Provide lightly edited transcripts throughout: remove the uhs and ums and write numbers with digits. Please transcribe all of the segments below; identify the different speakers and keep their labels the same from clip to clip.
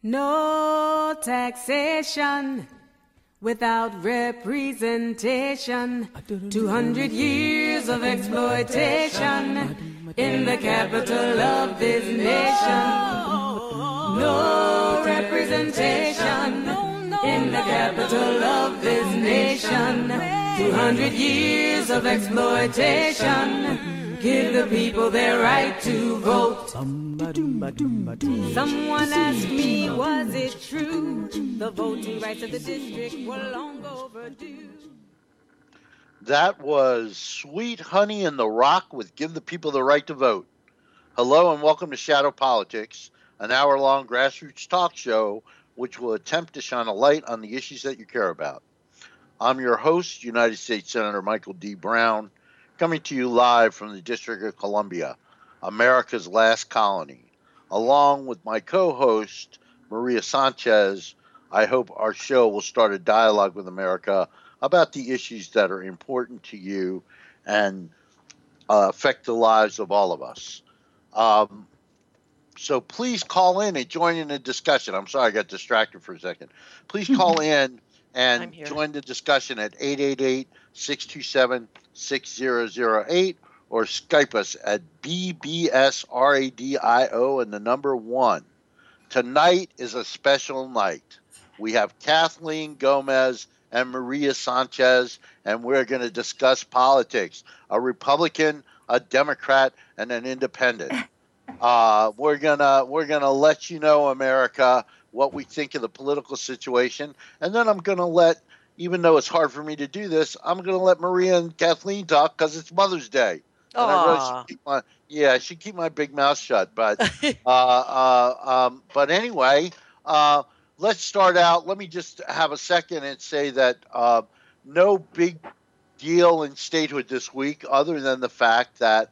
Speaker 1: No taxation without representation. 200 years of exploitation in the capital of this nation. No representation in the capital of this nation. 200 years of exploitation. Give the people their right to vote. Someone asked me, was it true? The voting rights of the district were long overdue.
Speaker 2: That was Sweet Honey in the Rock with Give the People the Right to Vote. Hello and welcome to Shadow Politics, an hour-long grassroots talk show which will attempt to shine a light on the issues that you care about. I'm your host, United States Senator Michael D. Brown, coming to you live from the District of Columbia, America's last colony. Along with my co-host, Maria Sanchez, I hope our show will start a dialogue with America about the issues that are important to you and affect the lives of all of us. So please call in and join in the discussion. I'm sorry, I got distracted for a second. Please call in and join the discussion at 888-627-6008 or Skype us at BBSRADIO and the number 1. Tonight is a special night. We have Kathleen Gomez and Maria Sanchez, and we're going to discuss politics, a Republican, a Democrat, and an independent. We're gonna let you know, America, what we think of the political situation, and then I'm gonna let, even though it's hard for me to do this, I'm gonna let Maria and Kathleen talk because it's Mother's Day. And I really should keep my big mouth shut. But but anyway, let's start out. Let me just have a second and say that no big deal in statehood this week, other than the fact that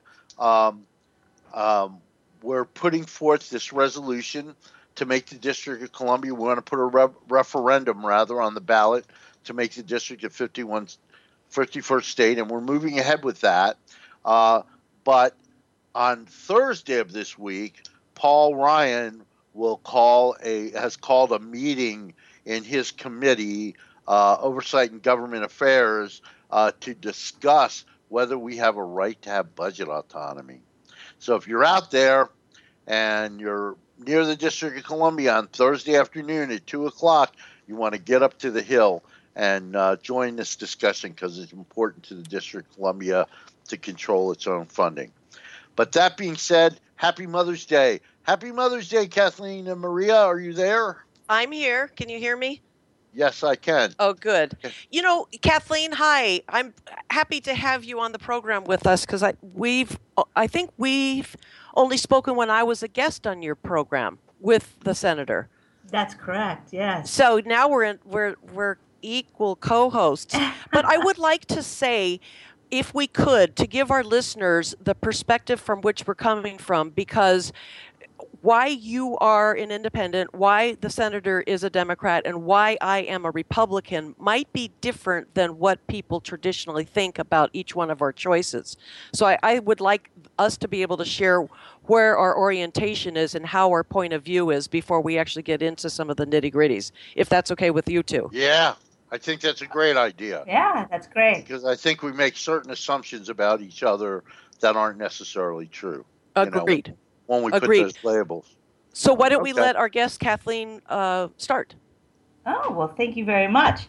Speaker 2: we're putting forth this resolution to make the District of Columbia. We want to put a referendum, rather, on the ballot to make the district a 51st state, and we're moving ahead with that. But on Thursday of this week, Paul Ryan has called a meeting in his committee, Oversight and Government Affairs, to discuss whether we have a right to have budget autonomy. So if you're out there and you're near the District of Columbia on Thursday afternoon at 2 o'clock, you want to get up to the Hill and join this discussion because it's important to the District of Columbia to control its own funding. But that being said, happy Mother's Day. Happy Mother's Day, Kathleen and Maria. Are you there?
Speaker 3: I'm here. Can you hear me?
Speaker 2: Yes, I can.
Speaker 3: Oh, good. You know, Kathleen, hi. I'm happy to have you on the program with us because I think we've only spoken when I was a guest on your program with the senator.
Speaker 4: That's correct. Yes.
Speaker 3: So now we're equal co-hosts. But I would like to say, if we could, to give our listeners the perspective from which we're coming from, because why you are an independent, why the senator is a Democrat, and why I am a Republican might be different than what people traditionally think about each one of our choices. So I would like us to be able to share where our orientation is and how our point of view is before we actually get into some of the nitty-gritties, if that's okay with you two.
Speaker 2: Yeah, I think that's a great idea.
Speaker 4: Yeah, that's great.
Speaker 2: Because I think we make certain assumptions about each other that aren't necessarily true.
Speaker 3: Agreed.
Speaker 2: When we put those labels.
Speaker 3: So why don't we let our guest, Kathleen, start?
Speaker 4: Oh, well, thank you very much.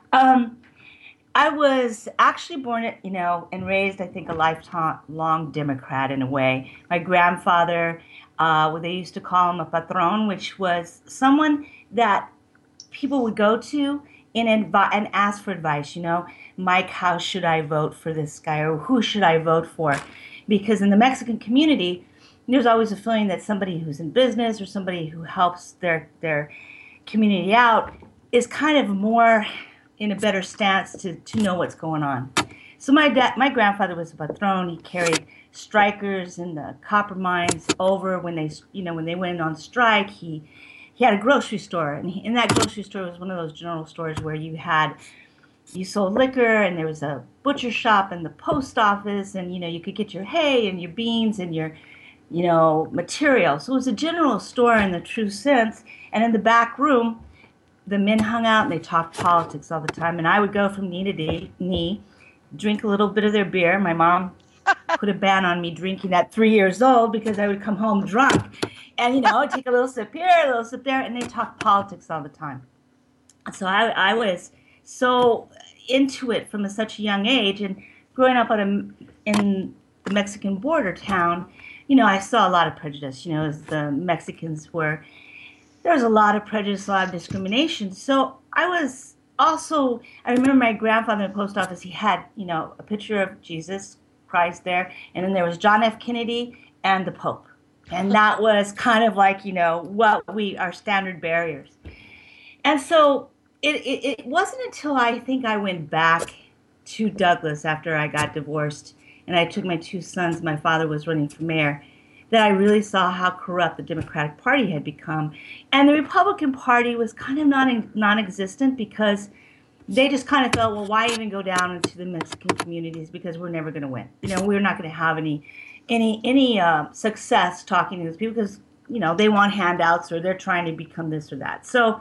Speaker 4: I was actually born, and raised, I think, a lifelong Democrat in a way. My grandfather, they used to call him a patron, which was someone that people would go to and ask for advice. Mike, how should I vote for this guy, or who should I vote for? Because in the Mexican community, there's always a feeling that somebody who's in business or somebody who helps their community out is kind of more in a better stance to know what's going on. So my grandfather was a patron. He carried strikers in the copper mines over when they went on strike. He had a grocery store, and in that grocery store was one of those general stores where you sold liquor, and there was a butcher shop and the post office, and you could get your hay and your beans and your material. So it was a general store in the true sense. And in the back room, the men hung out and they talked politics all the time. And I would go from knee to knee, drink a little bit of their beer. My mom put a ban on me drinking at 3 years old because I would come home drunk. And, take a little sip here, a little sip there, and they talked politics all the time. So I was so into it from such a young age. And growing up in the Mexican border town, I saw a lot of prejudice, as the Mexicans were. There was a lot of prejudice, a lot of discrimination. So I remember my grandfather in the post office, he had, a picture of Jesus Christ there. And then there was John F. Kennedy and the Pope. And that was kind of like, our standard barriers. And so it wasn't until I think I went back to Douglas after I got divorced and I took my 2 sons, my father was running for mayor, that I really saw how corrupt the Democratic Party had become. And the Republican Party was kind of non-existent because they just kind of felt, well, why even go down into the Mexican communities because we're never going to win. We're not going to have any success talking to these people because, they want handouts or they're trying to become this or that. So,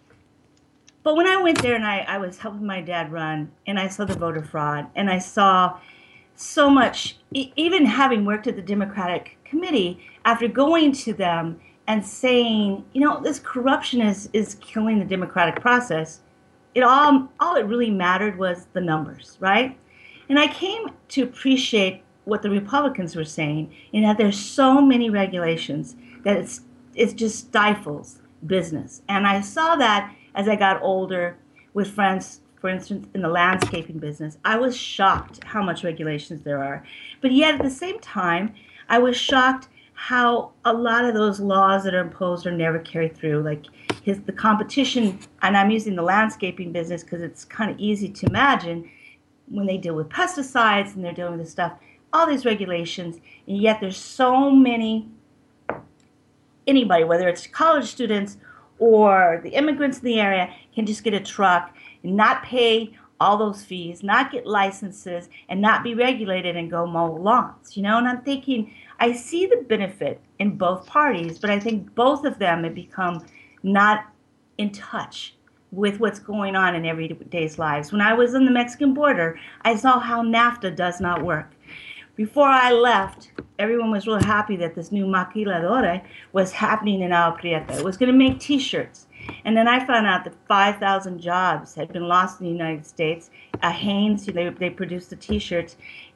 Speaker 4: but when I went there and I was helping my dad run and I saw the voter fraud and I saw so much, even having worked at the Democratic Committee, after going to them and saying, this corruption is killing the democratic process, all it really mattered was the numbers, right? And I came to appreciate what the Republicans were saying, in that there's so many regulations that it just stifles business. And I saw that as I got older with friends. For instance, in the landscaping business, I was shocked how much regulations there are. But yet at the same time, I was shocked how a lot of those laws that are imposed are never carried through. Like the competition, and I'm using the landscaping business because it's kind of easy to imagine when they deal with pesticides and they're dealing with this stuff, all these regulations, and yet there's so many, anybody, whether it's college students or the immigrants in the area, can just get a truck and not pay all those fees, not get licenses, and not be regulated and go mow lawns, And I'm thinking, I see the benefit in both parties, but I think both of them have become not in touch with what's going on in everyday's lives. When I was on the Mexican border, I saw how NAFTA does not work. Before I left, everyone was real happy that this new maquiladora was happening in Agua Prieta. It was going to make T-shirts. And then I found out that 5,000 jobs had been lost in the United States. Hanes, they produced the T-shirts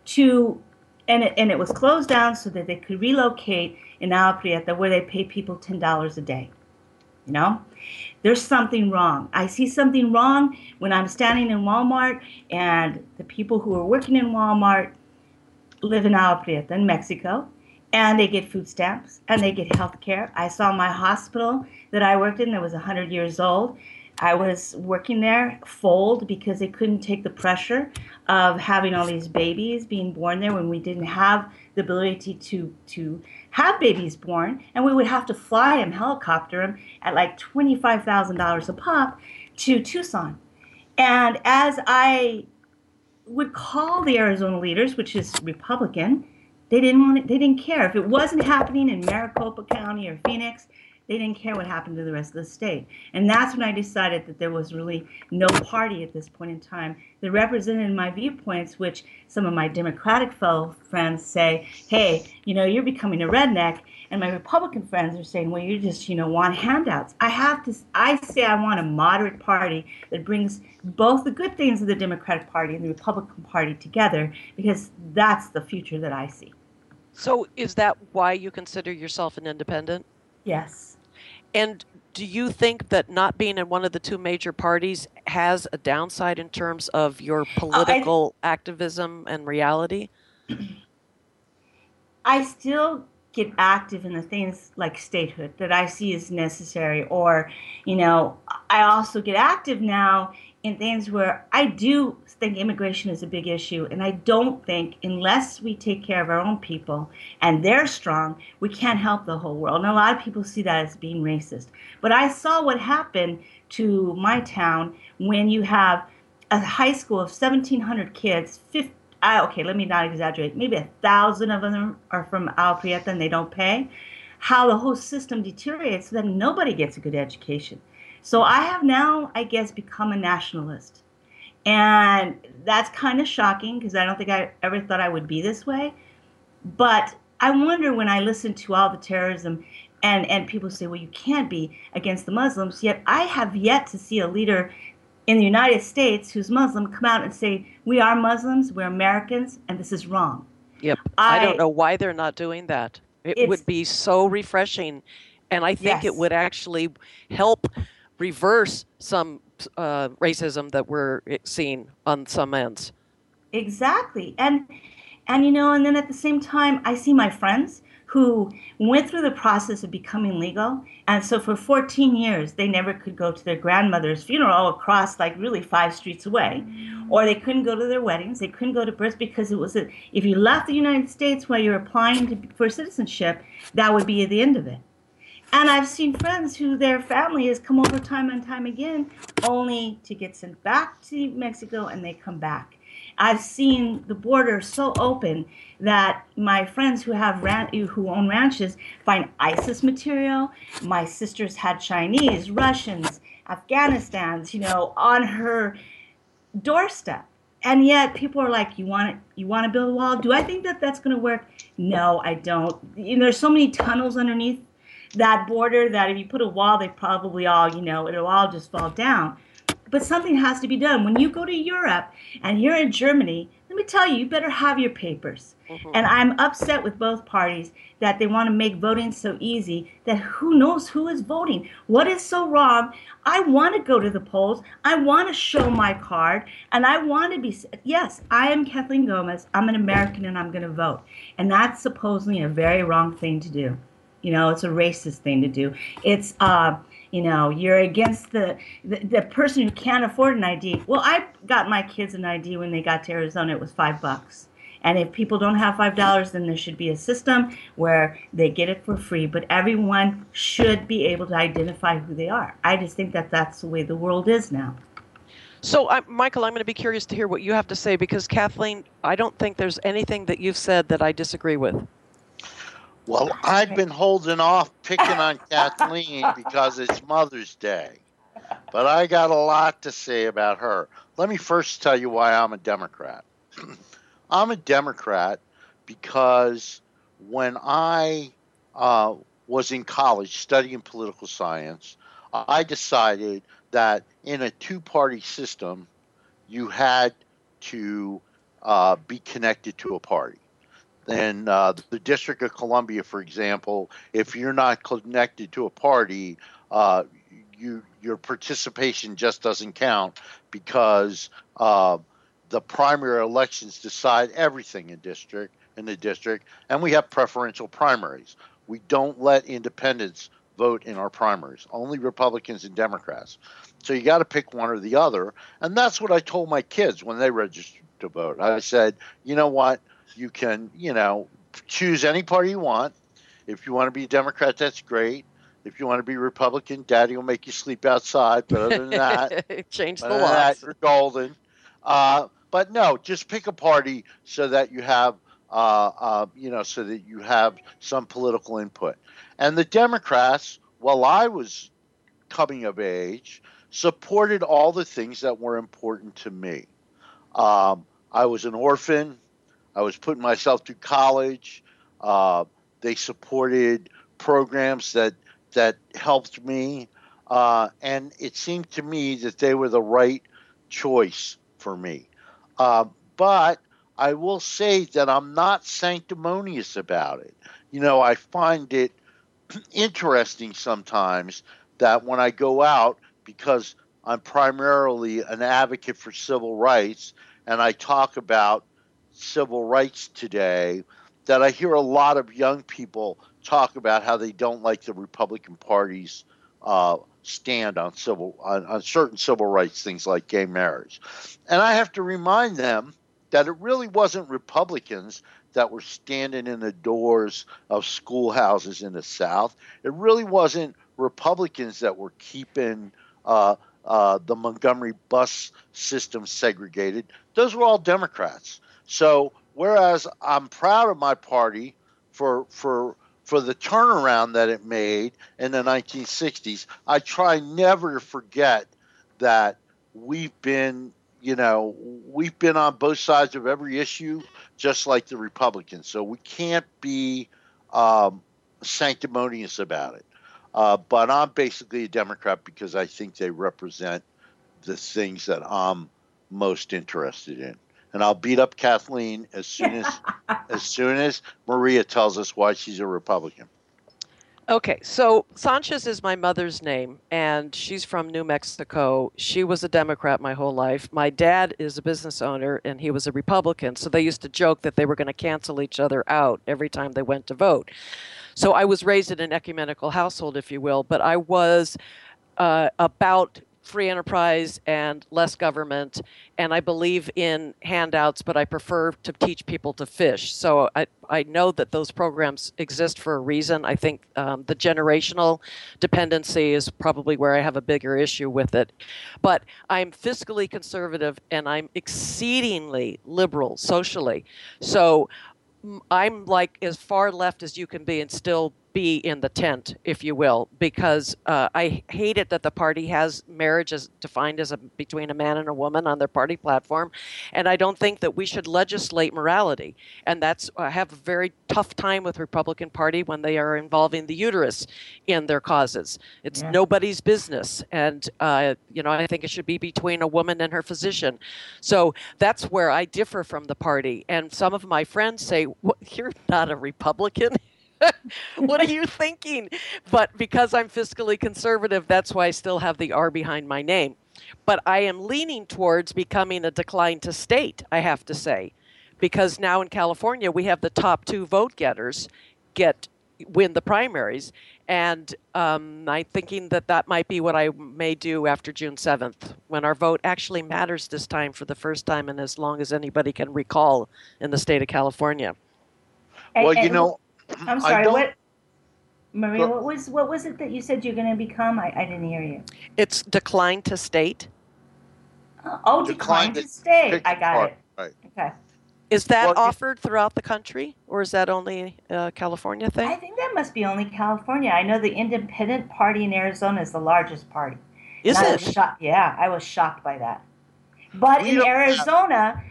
Speaker 4: and it was closed down so that they could relocate in Agua Prieta where they pay people $10 a day. There's something wrong. I see something wrong when I'm standing in Walmart and the people who are working in Walmart live in Agua Prieta in Mexico, and they get food stamps and they get health care. I saw my hospital that I worked in that was 100 years old. I was working there fold because they couldn't take the pressure of having all these babies being born there when we didn't have the ability to have babies born, and we would have to fly them, helicopter them at like $25,000 a pop to Tucson. And as I would call the Arizona leaders, which is Republican, they didn't care. If it wasn't happening in Maricopa County or Phoenix, they didn't care what happened to the rest of the state. And that's when I decided that there was really no party at this point in time that represented my viewpoints, which some of my Democratic fellow friends say, hey, you're becoming a redneck. And my Republican friends are saying, well, you just, want handouts. I say I want a moderate party that brings both the good things of the Democratic Party and the Republican Party together, because that's the future that I see.
Speaker 3: So is that why you consider yourself an independent?
Speaker 4: Yes.
Speaker 3: And do you think that not being in one of the two major parties has a downside in terms of your political activism and reality?
Speaker 4: I still get active in the things like statehood that I see as necessary, or, I also get active now in things where I do think immigration is a big issue, and I don't think unless we take care of our own people and they're strong, we can't help the whole world. And a lot of people see that as being racist. But I saw what happened to my town when you have a high school of 1,700 kids, okay, let me not exaggerate, maybe 1,000 of them are from Agua Prieta and they don't pay, how the whole system deteriorates so that nobody gets a good education. So I have now, I guess, become a nationalist. And that's kind of shocking because I don't think I ever thought I would be this way. But I wonder when I listen to all the terrorism and people say, well, you can't be against the Muslims, yet I have yet to see a leader in the United States who's Muslim come out and say, we are Muslims, we're Americans, and this is wrong.
Speaker 3: Yep. I don't know why they're not doing that. It would be so refreshing. And I think it would actually help reverse some racism that we're seeing on some ends.
Speaker 4: Exactly. And and then at the same time, I see my friends who went through the process of becoming legal. And so for 14 years, they never could go to their grandmother's funeral across like really 5 streets away. Or they couldn't go to their weddings. They couldn't go to births because if you left the United States while you're applying for citizenship, that would be the end of it. And I've seen friends who their family has come over time and time again only to get sent back to Mexico and they come back. I've seen the border so open that my friends who own ranches find ISIS material. My sister's had Chinese, Russians, Afghanistan's, on her doorstep. And yet people are like, you want to build a wall? Do I think that that's going to work? No, I don't. There's so many tunnels underneath that border that if you put a wall, they probably all, it'll all just fall down. But something has to be done. When you go to Europe and you're in Germany, let me tell you, you better have your papers. Mm-hmm. And I'm upset with both parties that they want to make voting so easy that who knows who is voting. What is so wrong? I want to go to the polls. I want to show my card. And I want to be, yes, I am Kathleen Gomez. I'm an American and I'm going to vote. And that's supposedly a very wrong thing to do. It's a racist thing to do. It's, you're against the person who can't afford an ID. Well, I got my kids an ID when they got to Arizona. It was $5. And if people don't have $5, then there should be a system where they get it for free. But everyone should be able to identify who they are. I just think that that's the way the world is now.
Speaker 3: So, Michael, I'm going to be curious to hear what you have to say because, Kathleen, I don't think there's anything that you've said that I disagree with.
Speaker 2: Well, I've been holding off picking on Kathleen because it's Mother's Day. But I got a lot to say about her. Let me first tell you why I'm a Democrat. I'm a Democrat because when I was in college studying political science, I decided that in a two-party system, you had to be connected to a party. In the District of Columbia, for example, if you're not connected to a party, your participation just doesn't count because the primary elections decide everything in the district, and we have preferential primaries. We don't let independents vote in our primaries, only Republicans and Democrats. So you got to pick one or the other, and that's what I told my kids when they registered to vote. I said, you know what? You can, choose any party you want. If you want to be a Democrat, that's great. If you want to be Republican, Daddy will make you sleep outside. But other than that,
Speaker 3: change the laws.
Speaker 2: You're golden. But no, just pick a party so that you have, so that you have some political input. And the Democrats, while I was coming of age, supported all the things that were important to me. I was an orphan. I was putting myself through college. They supported programs that helped me. And it seemed to me that they were the right choice for me. But I will say that I'm not sanctimonious about it. I find it interesting sometimes that when I go out, because I'm primarily an advocate for civil rights, and I talk about civil rights today, that I hear a lot of young people talk about how they don't like the Republican Party's stand on certain civil rights things like gay marriage. And I have to remind them that it really wasn't Republicans that were standing in the doors of schoolhouses in the South. It really wasn't Republicans that were keeping the Montgomery bus system segregated. Those were all Democrats. So whereas I'm proud of my party for the turnaround that it made in the 1960s, I try never to forget that we've been, we've been on both sides of every issue, just like the Republicans. So we can't be sanctimonious about it. But I'm basically a Democrat because I think they represent the things that I'm most interested in. And I'll beat up Kathleen as soon as Maria tells us why she's a Republican.
Speaker 3: Okay, so Sanchez is my mother's name, and she's from New Mexico. She was a Democrat my whole life. My dad is a business owner, and he was a Republican. So they used to joke that they were going to cancel each other out every time they went to vote. So I was raised in an ecumenical household, if you will, but I was about free enterprise and less government, and I believe in handouts, but I prefer to teach people to fish. So I know that those programs exist for a reason. I think the generational dependency is probably where I have a bigger issue with it. But I'm fiscally conservative and I'm exceedingly liberal socially. So I'm like as far left as you can be and still be in the tent, if you will, because I hate it that the party has marriage as defined as between a man and a woman on their party platform, and I don't think that we should legislate morality. And I have a very tough time with Republican Party when they are involving the uterus in their causes. It's nobody's business, and I think it should be between a woman and her physician. So that's where I differ from the party. And some of my friends say, "You're not a Republican." What are you thinking? But because I'm fiscally conservative, that's why I still have the R behind my name. But I am leaning towards becoming a decline to state, I have to say, because now in California, we have the top 2 vote getters win the primaries. And I'm thinking that might be what I may do after June 7th, when our vote actually matters this time for the first time and as long as anybody can recall in the state of California.
Speaker 2: Well,
Speaker 4: I'm sorry. Maria? What was it that you said you're going to become? I didn't hear you.
Speaker 3: It's decline to state.
Speaker 4: Decline to state. I got it.
Speaker 2: Right.
Speaker 4: Okay.
Speaker 3: Is that offered throughout the country, or is that only a California thing?
Speaker 4: I think that must be only California. I know the Independent Party in Arizona is the largest party.
Speaker 3: Is it?
Speaker 4: I was shocked by that. But in Arizona,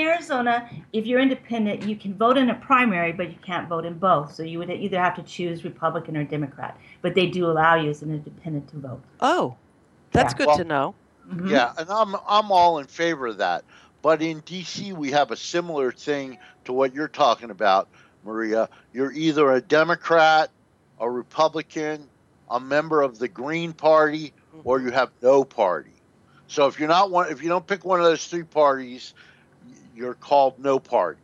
Speaker 4: if you're independent, you can vote in a primary, but you can't vote in both. So you would either have to choose Republican or Democrat. But they do allow you as an independent to vote.
Speaker 3: Oh, that's good to know.
Speaker 2: Mm-hmm. Yeah, and I'm all in favor of that. But in D.C., we have a similar thing to what you're talking about, Maria. You're either a Democrat, a Republican, a member of the Green Party, or you have no party. So if you don't pick one of those 3 parties, you're called no party.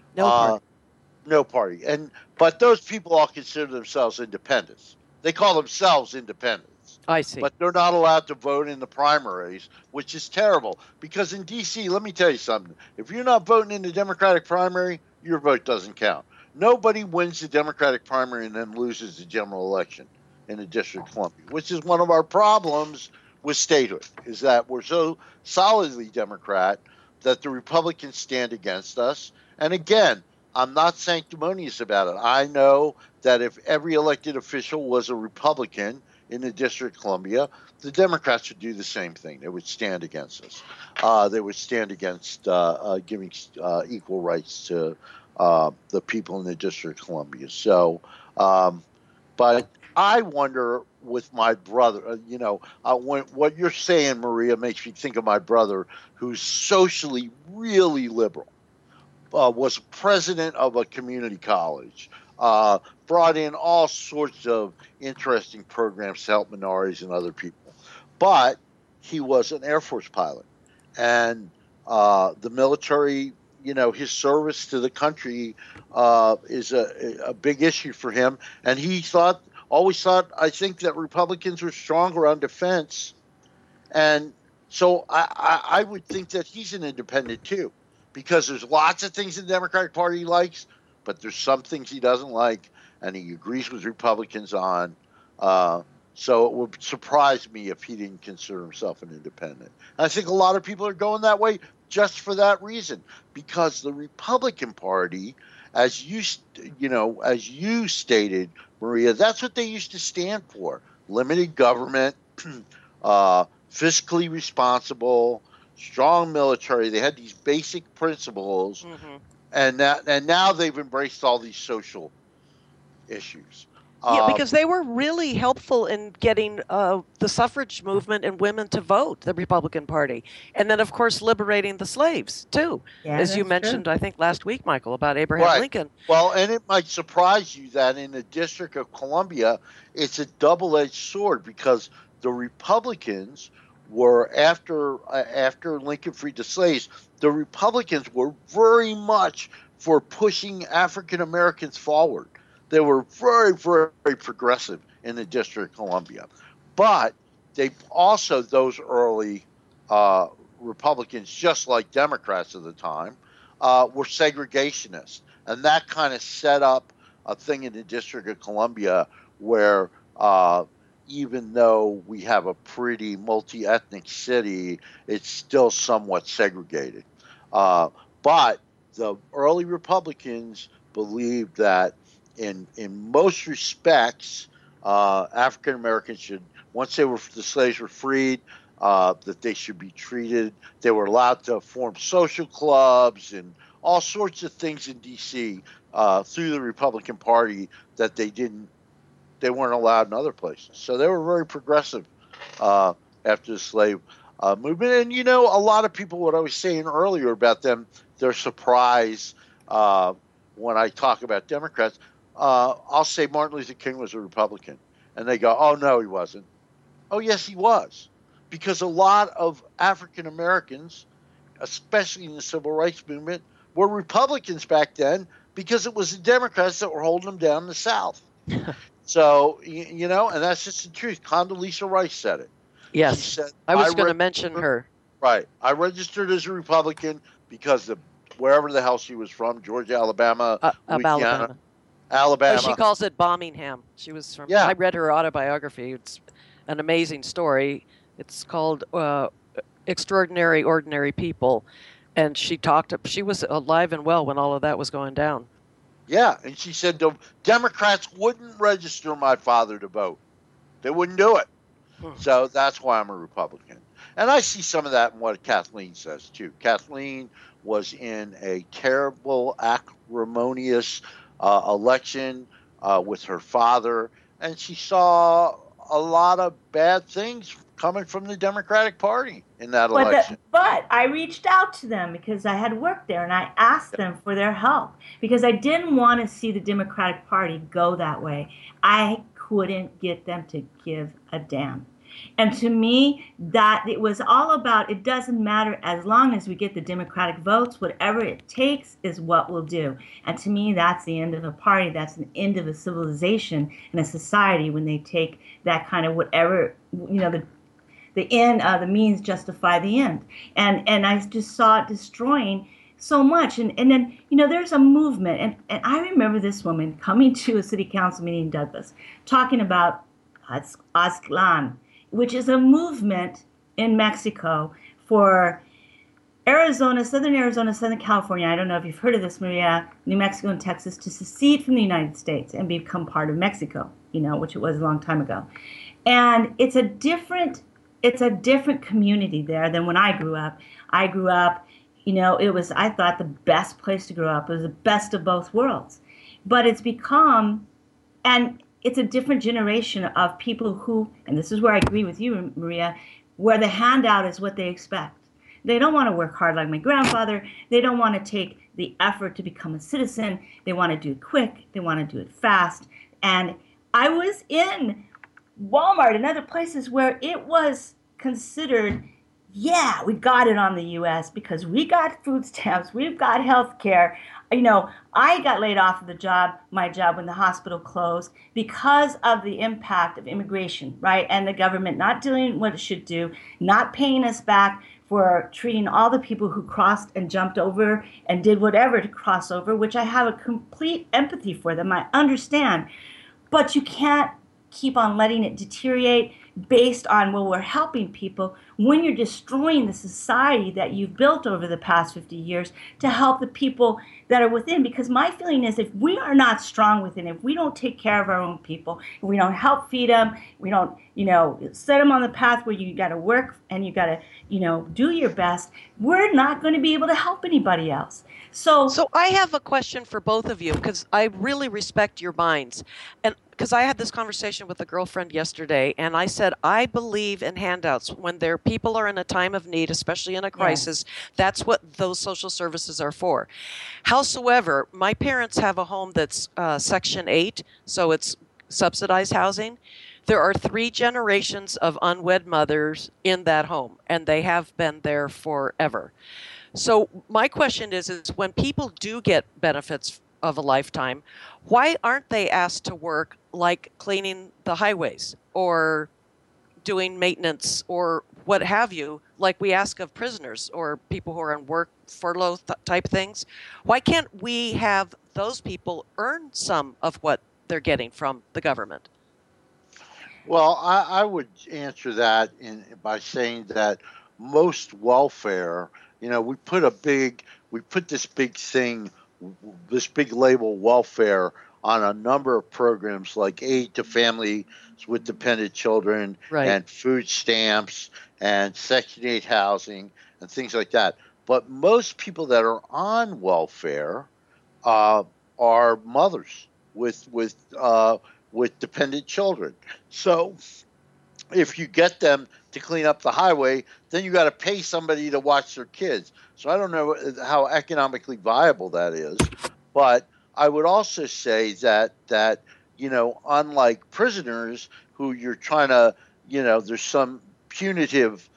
Speaker 2: No party. But those people all consider themselves independents. They call themselves independents.
Speaker 3: I see.
Speaker 2: But they're not allowed to vote in the primaries, which is terrible. Because in D.C., let me tell you something. If you're not voting in the Democratic primary, your vote doesn't count. Nobody wins the Democratic primary and then loses the general election in the District of Columbia, which is one of our problems with statehood, is that we're so solidly Democrat that the Republicans stand against us. And again, I'm not sanctimonious about it. I know that if every elected official was a Republican in the District of Columbia, the Democrats would do the same thing. They would stand against us. They would stand against giving equal rights to the people in the District of Columbia. So, but I wonder with my brother, what you're saying, Maria, makes me think of my brother, who's socially really liberal, was president of a community college, brought in all sorts of interesting programs to help minorities and other people. But he was an Air Force pilot. And the military, his service to the country is a big issue for him. And he always thought, I think, that Republicans were stronger on defense. And so I would think that he's an independent too, because there's lots of things in the Democratic Party he likes, but there's some things he doesn't like, and he agrees with Republicans on. So it would surprise me if he didn't consider himself an independent. And I think a lot of people are going that way just for that reason, because the Republican Party, as you stated, Maria, that's what they used to stand for: limited government, fiscally responsible, strong military. They had these basic principles, and now they've embraced all these social issues.
Speaker 3: Yeah, because they were really helpful in getting the suffrage movement and women to vote, the Republican Party. And then, of course, liberating the slaves, too, as you mentioned, true. I think, last week, Michael, about Abraham Lincoln.
Speaker 2: Well, and it might surprise you that in the District of Columbia, it's a double-edged sword, because the Republicans were, after Lincoln freed the slaves, the Republicans were very much for pushing African Americans forward. They were very, very progressive in the District of Columbia. But they also, those early Republicans, just like Democrats at the time, were segregationists. And that kind of set up a thing in the District of Columbia where even though we have a pretty multi-ethnic city, it's still somewhat segregated. But the early Republicans believed that in most respects, African Americans should, once the slaves were freed, that they should be treated. They were allowed to form social clubs and all sorts of things in D.C. Through the Republican Party that they weren't allowed in other places. So they were very progressive after the slave movement. And a lot of people, what I was saying earlier about them, their surprise when I talk about Democrats. I'll say Martin Luther King was a Republican. And they go, oh, no, he wasn't. Oh, yes, he was. Because a lot of African Americans, especially in the Civil Rights Movement, were Republicans back then because it was the Democrats that were holding them down in the South. So, and that's just the truth. Condoleezza Rice said it.
Speaker 3: Yes,
Speaker 2: she said,
Speaker 3: I was going to mention her.
Speaker 2: Right. I registered as a Republican because wherever the hell she was from, Georgia, Alabama, Louisiana. Alabama.
Speaker 3: Oh, she calls it Birmingham. She was from. Yeah. I read her autobiography. It's an amazing story. It's called "Extraordinary Ordinary People," and she was alive and well when all of that was going down.
Speaker 2: Yeah, and she said the Democrats wouldn't register my father to vote. They wouldn't do it. So that's why I'm a Republican. And I see some of that in what Kathleen says, too. Kathleen was in a terrible, acrimonious election with her father, and she saw a lot of bad things coming from the Democratic Party in that election.
Speaker 4: But I reached out to them because I had worked there, and I asked them for their help because I didn't want to see the Democratic Party go that way. I couldn't get them to give a damn. And to me, that it was all about, it doesn't matter as long as we get the Democratic votes, whatever it takes is what we'll do. And to me, that's the end of a party. That's an end of a civilization and a society when they take that kind of whatever, the end, the means justify the end. And I just saw it destroying so much. And then, there's a movement. And I remember this woman coming to a city council meeting in Douglas, talking about Aztlan, which is a movement in Mexico for Arizona, Southern California. I don't know if you've heard of this, Maria, New Mexico and Texas, to secede from the United States and become part of Mexico, which it was a long time ago. And it's a different community there than when I grew up. It was, I thought, the best place to grow up. It was the best of both worlds. But it's become, and it's a different generation of people who, and this is where I agree with you, Maria, where the handout is what they expect. They don't want to work hard like my grandfather. They don't want to take the effort to become a citizen. They want to do it quick. They want to do it fast. And I was in Walmart and other places where it was considered, yeah, we got it on the U.S. because we got food stamps, we've got health care. I got laid off of my job when the hospital closed because of the impact of immigration, right? And the government not doing what it should do, not paying us back for treating all the people who crossed and jumped over and did whatever to cross over, which I have a complete empathy for them. I understand. But you can't keep on letting it deteriorate based on, well, we're helping people, when you're destroying the society that you've built over the past 50 years to help the people that are within. Because my feeling is, if we are not strong within, if we don't take care of our own people, if we don't help feed them, we don't, set them on the path where you got to work and you got to, do your best, we're not going to be able to help anybody else.
Speaker 3: So I have a question for both of you, because I really respect your minds. And because I had this conversation with a girlfriend yesterday, and I said, I believe in handouts. When people are in a time of need, especially in a crisis, that's what those social services are for. Howsoever, my parents have a home that's Section 8, so it's subsidized housing. There are 3 generations of unwed mothers in that home, and they have been there forever. So my question is when people do get benefits of a lifetime, why aren't they asked to work like cleaning the highways or doing maintenance or what have you, like we ask of prisoners or people who are on work furlough type things? Why can't we have those people earn some of what they're getting from the government?
Speaker 2: Well, I would answer that by saying that most welfare, we put this big thing, this big label welfare on a number of programs like aid to families with dependent children,
Speaker 3: right,
Speaker 2: and food stamps and Section 8 housing and things like that. But most people that are on welfare are mothers with dependent children. So if you get them to clean up the highway, then you got to pay somebody to watch their kids. So I don't know how economically viable that is. But I would also say that unlike prisoners who you're trying to, there's some punitive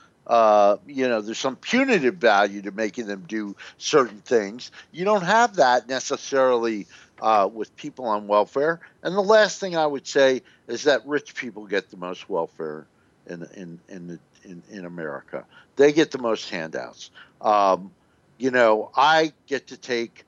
Speaker 2: value to making them do certain things. You don't have that necessarily with people on welfare. And the last thing I would say is that rich people get the most welfare in America. They get the most handouts. I get to take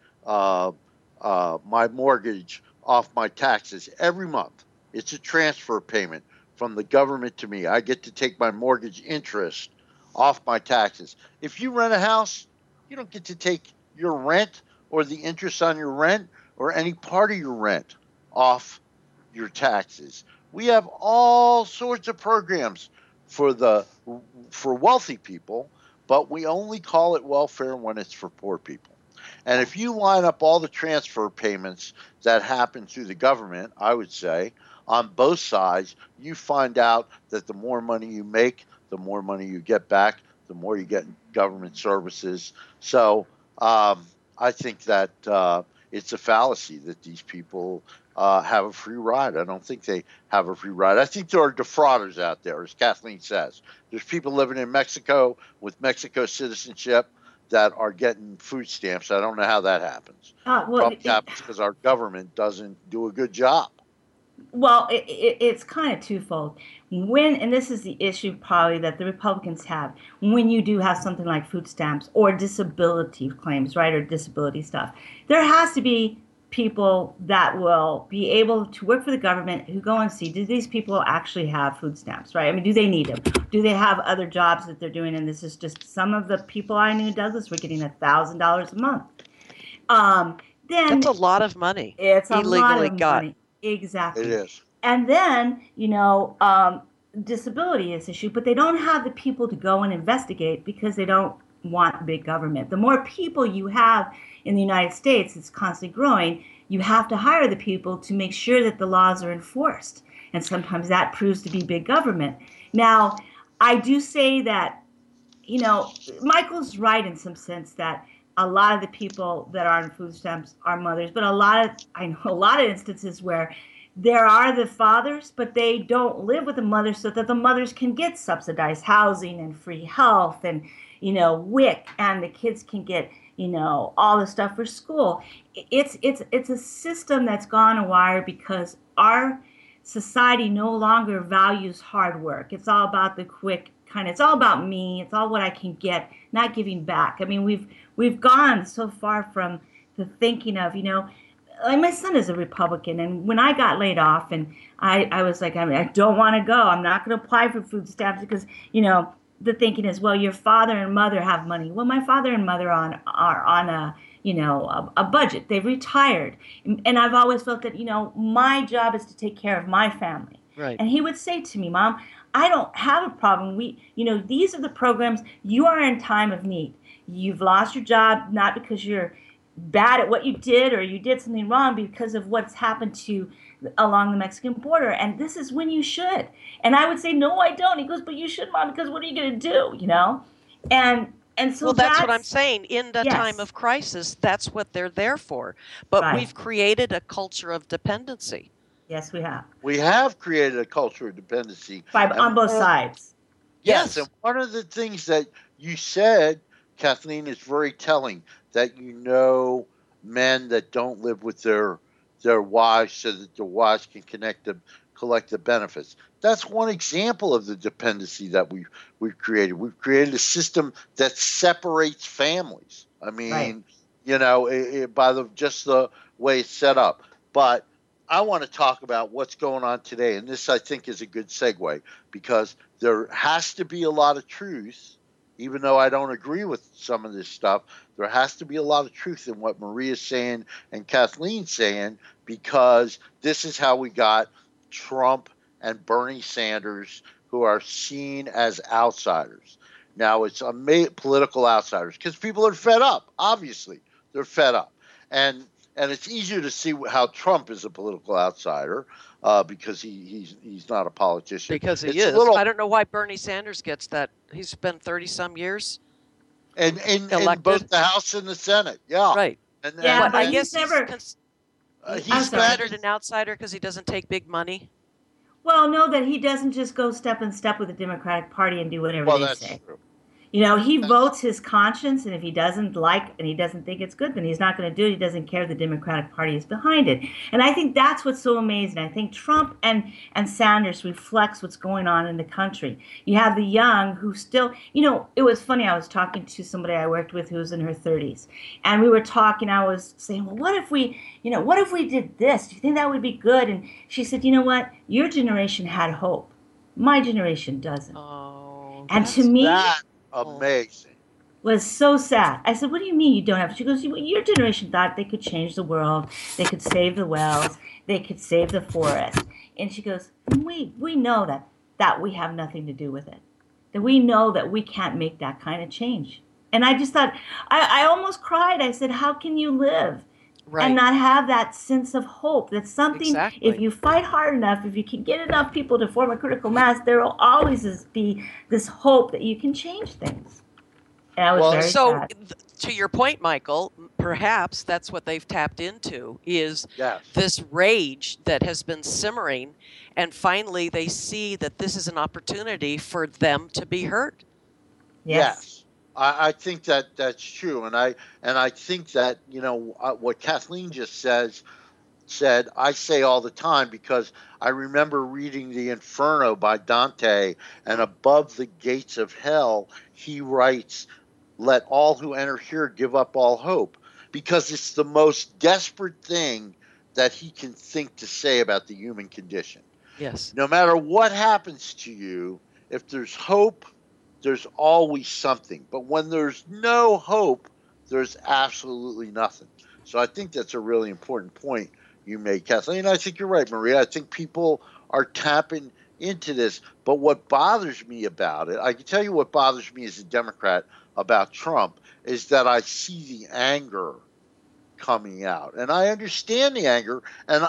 Speaker 2: my mortgage off my taxes every month. It's a transfer payment from the government to me. I get to take my mortgage interest off my taxes. If you rent a house, you don't get to take your rent or the interest on your rent or any part of your rent off your taxes. We have all sorts of programs for wealthy people, but we only call it welfare when it's for poor people. And if you line up all the transfer payments that happen through the government, I would say, on both sides, you find out that the more money you make, the more money you get back, the more you get in government services. So I think that it's a fallacy that these people have a free ride. I don't think they have a free ride. I think there are defrauders out there, as Kathleen says. There's people living in Mexico with Mexico citizenship that are getting food stamps. I don't know how that happens. Probably happens because our government doesn't do a good job.
Speaker 4: Well, it's kind of twofold. And this is the issue probably that the Republicans have, when you do have something like food stamps or disability claims, right, or disability stuff, there has to be people that will be able to work for the government who go and see, do these people actually have food stamps, right? I mean, do they need them? Do they have other jobs that they're doing? And this is just some of the people I knew in Douglas were getting $1,000 a month. Then
Speaker 3: that's a lot of money.
Speaker 4: It's a lot of money. Exactly.
Speaker 2: It is.
Speaker 4: And then, disability is an issue, but they don't have the people to go and investigate because they don't want big government. The more people you have in the United States, it's constantly growing, you have to hire the people to make sure that the laws are enforced. And sometimes that proves to be big government. Now, I do say that, Michael's right in some sense that a lot of the people that are on food stamps are mothers, but I know a lot of instances where there are the fathers, but they don't live with the mothers so that the mothers can get subsidized housing and free health and, WIC, and the kids can get, all the stuff for school. It's a system that's gone awry because our society no longer values hard work. It's all about the quick it's all about me. It's all what I can get, not giving back. I mean, we've gone so far from the thinking of, like my son is a Republican, and when I got laid off, and I was like, I don't want to go. I'm not going to apply for food stamps because, the thinking is, well, your father and mother have money. Well, my father and mother are on a budget. They've retired, and I've always felt that my job is to take care of my family.
Speaker 3: Right.
Speaker 4: And he would say to me, Mom, I don't have a problem. These are the programs. You are in time of need. You've lost your job not because you're bad at what you did or you did something wrong, because of what's happened to along the Mexican border, and this is when you should. And I would say, no, I don't. He goes, but you should, Mom, because what are you going to do? And so
Speaker 3: well, that's what I'm saying. In the
Speaker 4: yes.
Speaker 3: time of crisis, that's what they're there for. But
Speaker 4: Right.
Speaker 3: we've created a culture of dependency.
Speaker 4: Yes, we have.
Speaker 2: We have created a culture of dependency.
Speaker 4: On both sides.
Speaker 2: Yes, and one of the things that you said, Kathleen, is very telling, that men that don't live with their wives so that their wives can collect the benefits. That's one example of the dependency that we've created. We've created a system that separates families. I mean,
Speaker 4: right.
Speaker 2: by just the way it's set up. But I want to talk about what's going on today, and this I think is a good segue, because there has to be a lot of truth. Even though I don't agree with some of this stuff, there has to be a lot of truth in what Maria's saying and Kathleen's saying, because this is how we got Trump and Bernie Sanders, who are seen as outsiders. Now, it's political outsiders, because people are fed up. Obviously, they're fed up. And it's easier to see how Trump is a political outsider, because he's not a politician.
Speaker 3: Because he is. I don't know why Bernie Sanders gets that. He's been 30-some years.
Speaker 2: And in both the House and the Senate, yeah.
Speaker 3: Right.
Speaker 2: And
Speaker 4: but
Speaker 3: I guess
Speaker 2: he's
Speaker 3: considered an outsider because he doesn't take big money.
Speaker 4: Well, no, that he doesn't just go step in step with the Democratic Party and do whatever they
Speaker 2: that's
Speaker 4: say.
Speaker 2: True.
Speaker 4: He votes his conscience, and if he doesn't like and he doesn't think it's good, then he's not going to do it. He doesn't care if the Democratic Party is behind it. And I think that's what's so amazing. I think Trump and Sanders reflects what's going on in the country. You have the young who still, it was funny. I was talking to somebody I worked with who was in her 30s, and we were talking. I was saying, well, what if we did this? Do you think that would be good? And she said, you know what? Your generation had hope. My generation doesn't.
Speaker 3: Oh,
Speaker 4: and to me,
Speaker 2: amazing.
Speaker 4: Was so sad. I said, what do you mean you don't have? She goes, your generation thought they could change the world. They could save the wells. They could save the forest. And she goes, we know that we have nothing to do with it. That we know that we can't make that kind of change. And I just thought, I almost cried. I said, how can you live and not have that sense of hope? That's something,
Speaker 3: exactly.
Speaker 4: If you fight hard enough, if you can get enough people to form a critical mass, there will always be this hope that you can change things. And I was very sad.
Speaker 3: To your point, Michael, perhaps that's what they've tapped into is
Speaker 2: Yes.
Speaker 3: this rage that has been simmering, and finally they see that this is an opportunity for them to be heard.
Speaker 4: Yes.
Speaker 2: I think that's true, and I think that what Kathleen just said I say all the time, because I remember reading the Inferno by Dante, and above the gates of hell he writes, "Let all who enter here give up all hope," because it's the most desperate thing that he can think to say about the human condition.
Speaker 3: Yes.
Speaker 2: No matter what happens to you, if there's hope, there's always something. But when there's no hope, there's absolutely nothing. So I think that's a really important point you made, Kathleen. I think you're right, Maria. I think people are tapping into this. But what bothers me about it, I can tell you what bothers me as a Democrat about Trump, is that I see the anger coming out. And I understand the anger, and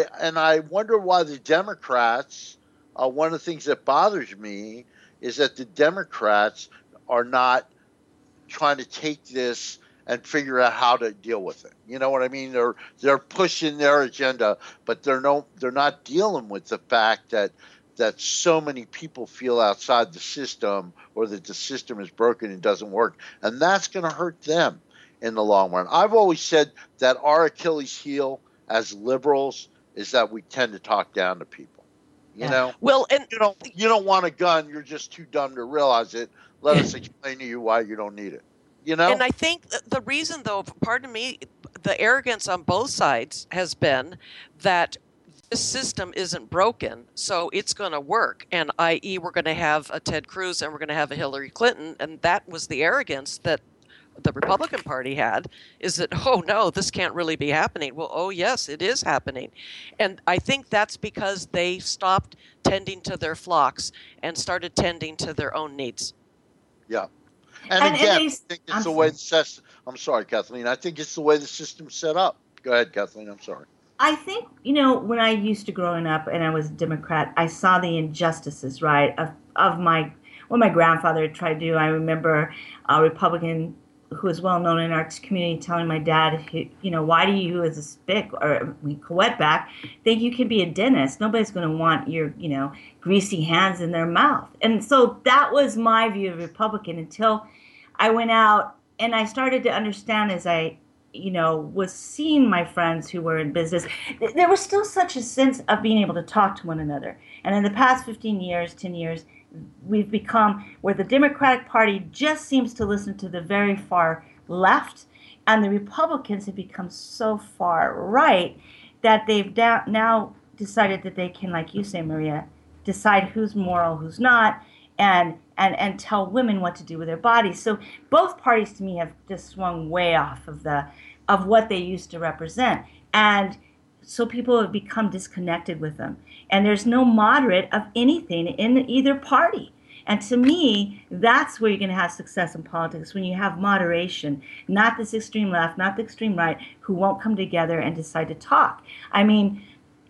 Speaker 2: I wonder why the Democrats, one of the things that bothers me is that the Democrats are not trying to take this and figure out how to deal with it. You know what I mean? They're pushing their agenda, but they're not dealing with the fact that so many people feel outside the system, or that the system is broken and doesn't work, and that's going to hurt them in the long run. I've always said that our Achilles heel as liberals is that we tend to talk down to people. You know,
Speaker 3: well, and
Speaker 2: you don't want a gun. You're just too dumb to realize it. Let us explain to you why you don't need it. You know,
Speaker 3: and I think the reason, though, pardon me, the arrogance on both sides has been that this system isn't broken, so it's going to work. And i.e., we're going to have a Ted Cruz and we're going to have a Hillary Clinton. And that was the arrogance that the Republican Party had, is that, oh no, this can't really be happening. Well, oh yes, it is happening. And I think that's because they stopped tending to their flocks and started tending to their own needs.
Speaker 2: Yeah. And again, I think it's the way the system. I'm sorry, Kathleen. I think it's the way the system's set up. Go ahead, Kathleen. I'm sorry.
Speaker 4: I think, when I used to growing up and I was a Democrat, I saw the injustices, right, of what my grandfather had tried to do. I remember a Republican who is well known in our community telling my dad, why do you as a spick or Coetback think you can be a dentist? Nobody's going to want your, greasy hands in their mouth. And so that was my view of Republican until I went out and I started to understand as I, was seeing my friends who were in business. There was still such a sense of being able to talk to one another. And in the past 15 years, 10 years, we've become where the Democratic Party just seems to listen to the very far left, and the Republicans have become so far right that they've now decided that they can, like you say, Maria, decide who's moral, who's not, and tell women what to do with their bodies. So both parties to me have just swung way off of what they used to represent. And so people have become disconnected with them. And there's no moderate of anything in either party. And to me, that's where you're going to have success in politics, when you have moderation, not this extreme left, not the extreme right, who won't come together and decide to talk. I mean,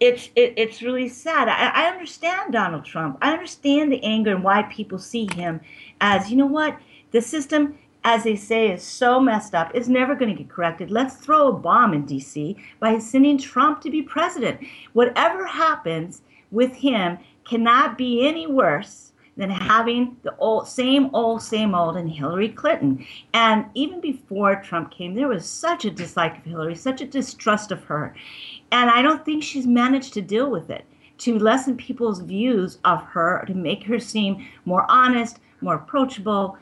Speaker 4: it's really sad. I understand Donald Trump. I understand the anger and why people see him as, the system, as they say, is so messed up, is never going to get corrected. Let's throw a bomb in D.C. by sending Trump to be president. Whatever happens with him cannot be any worse than having the same old in Hillary Clinton. And even before Trump came, there was such a dislike of Hillary, such a distrust of her. And I don't think she's managed to deal with it, to lessen people's views of her, to make her seem more honest, more approachable.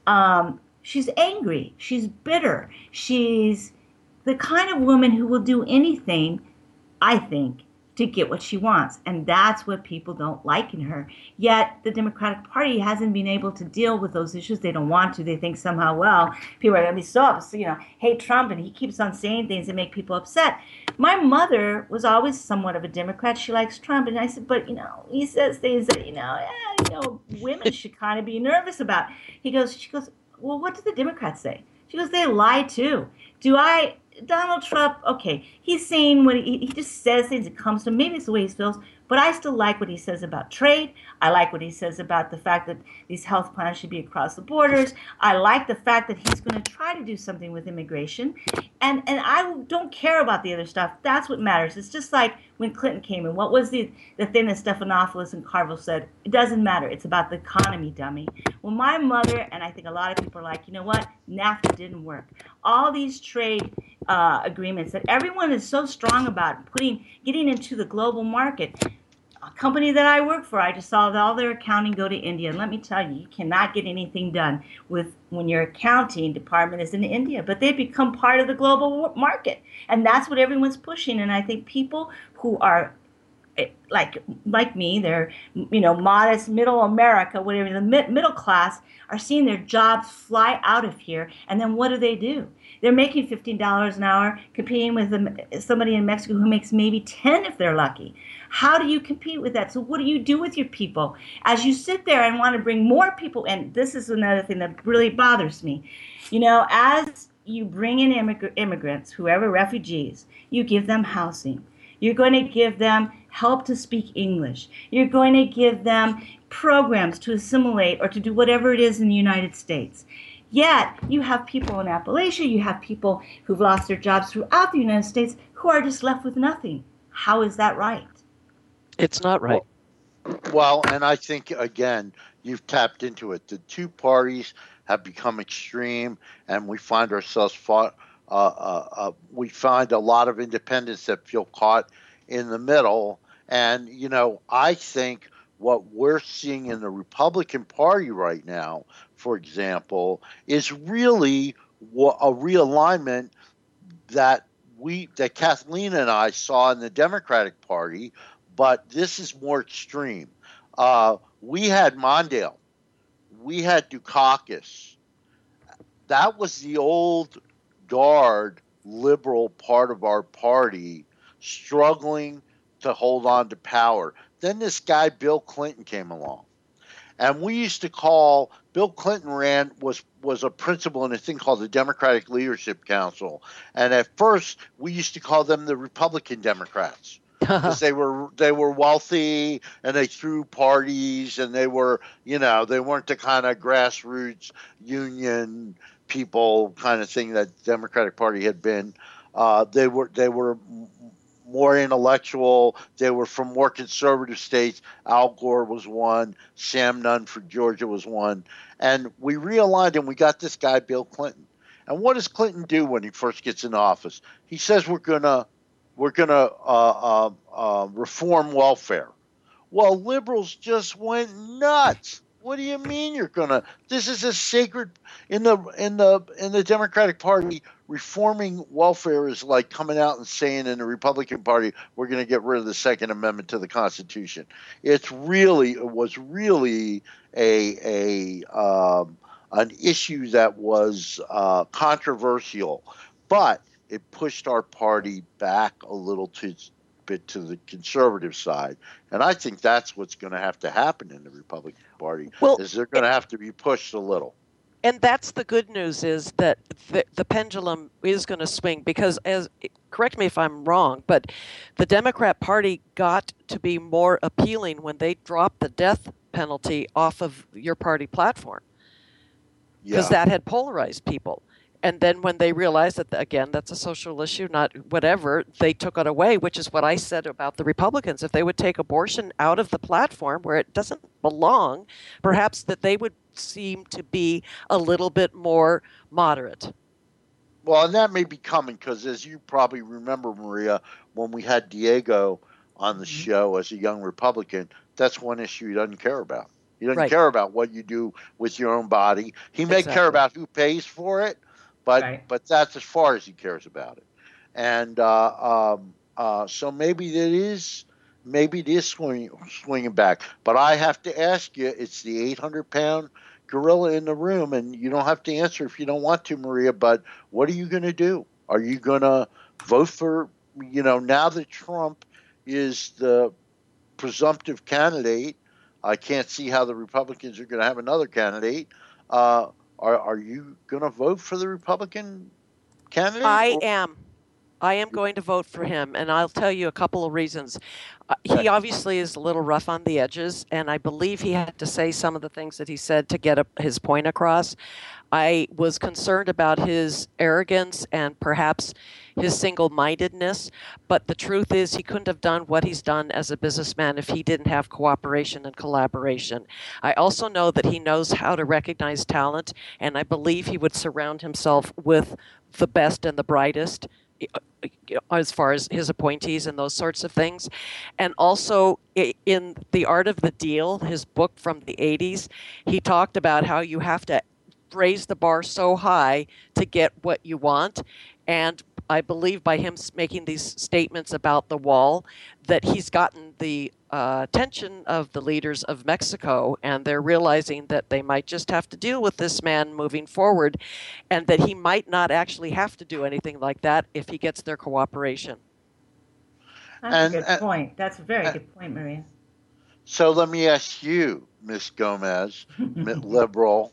Speaker 4: She's angry. She's bitter. She's the kind of woman who will do anything, I think, to get what she wants. And that's what people don't like in her. Yet the Democratic Party hasn't been able to deal with those issues. They don't want to. They think somehow, well, people are going to be so upset, hate Trump, and he keeps on saying things that make people upset. My mother was always somewhat of a Democrat. She likes Trump. And I said, but, he says things that, women should kind of be nervous about. She goes, well, what do the Democrats say? She goes, they lie too. Donald Trump, okay, he's saying what he just says things, it comes to him. Maybe it's the way he feels, but I still like what he says about trade. I like what he says about the fact that these health plans should be across the borders. I like the fact that he's going to try to do something with immigration. And I don't care about the other stuff. That's what matters. It's just like when Clinton came in. What was the thing that Stephanopoulos and Carville said? It doesn't matter. It's about the economy, dummy. Well, my mother, and I think a lot of people are like, you know what? NAFTA didn't work. All these trade agreements that everyone is so strong about getting into the global market. A company that I work for, I just saw all their accounting go to India. And let me tell you, you cannot get anything done when your accounting department is in India. But they've become part of the global market. And that's what everyone's pushing. And I think people who are like me, they're, modest middle America, whatever, the middle class, are seeing their jobs fly out of here. And then what do? They're making $15 an hour, competing with somebody in Mexico who makes maybe 10 if they're lucky. How do you compete with that? So what do you do with your people? As you sit there and want to bring more people in, this is another thing that really bothers me. As you bring in immigrants, whoever, refugees, you give them housing. You're going to give them help to speak English. You're going to give them programs to assimilate or to do whatever it is in the United States. Yet, you have people in Appalachia, you have people who've lost their jobs throughout the United States who are just left with nothing. How is that right?
Speaker 3: It's not right.
Speaker 2: Well, and I think, again, you've tapped into it. The two parties have become extreme, and we find ourselves we find a lot of independents that feel caught in the middle. And, I think what we're seeing in the Republican Party right now, for example, is really a realignment that that Kathleen and I saw in the Democratic Party, but this is more extreme. We had Mondale, we had Dukakis. That was the old guard liberal part of our party struggling to hold on to power. Then this guy Bill Clinton came along. And we used to call Bill Clinton was a principal in a thing called the Democratic Leadership Council. And at first we used to call them the Republican Democrats. Because they were wealthy and they threw parties and they were, they weren't the kind of grassroots union people kind of thing that the Democratic Party had been. They were more intellectual. They were from more conservative states. Al Gore was one. Sam Nunn for Georgia was one. And we realigned and we got this guy, Bill Clinton. And what does Clinton do when he first gets in office? He says we're gonna reform welfare. Well, liberals just went nuts. What do you mean you're gonna? This is a sacred in the Democratic Party. Reforming welfare is like coming out and saying in the Republican Party we're going to get rid of the Second Amendment to the Constitution. It was really an issue that was controversial, but it pushed our party back a little bit to the conservative side, and I think that's what's going to have to happen in the Republican Party. Is they're going to have to be pushed a little.
Speaker 3: And that's the good news, is that the pendulum is going to swing, because, correct me if I'm wrong, but the Democrat Party got to be more appealing when they dropped the death penalty off of your party platform, because that had polarized people. And then when they realized that, again, that's a social issue, not whatever, they took it away, which is what I said about the Republicans. If they would take abortion out of the platform where it doesn't belong, perhaps that they would seem to be a little bit more moderate.
Speaker 2: Well, and that may be coming because, as you probably remember, Maria, when we had Diego on the show as a young Republican, that's one issue he doesn't care about. He doesn't care about what you do with your own body. He may care about who pays for it, but that's as far as he cares about it. And so maybe it is swinging back. But I have to ask you, it's the 800-pound gorilla in the room, and you don't have to answer if you don't want to, Maria, but what are you going to do? Are you going to vote for, now that Trump is the presumptive candidate, I can't see how the Republicans are going to have another candidate. Are you going to vote for the Republican candidate?
Speaker 3: I am going to vote for him, and I'll tell you a couple of reasons. He obviously is a little rough on the edges, and I believe he had to say some of the things that he said to get his point across. I was concerned about his arrogance and perhaps his single-mindedness, but the truth is he couldn't have done what he's done as a businessman if he didn't have cooperation and collaboration. I also know that he knows how to recognize talent, and I believe he would surround himself with the best and the brightest as far as his appointees and those sorts of things. And also in The Art of the Deal, his book from the 80s, he talked about how you have to raise the bar so high to get what you want. And I believe by him making these statements about the wall that he's gotten the attention of the leaders of Mexico, and they're realizing that they might just have to deal with this man moving forward, and that he might not actually have to do anything like that if he gets their cooperation.
Speaker 4: That's a good point. That's a very good point, Maria.
Speaker 2: So let me ask you, Miss Gomez, liberal.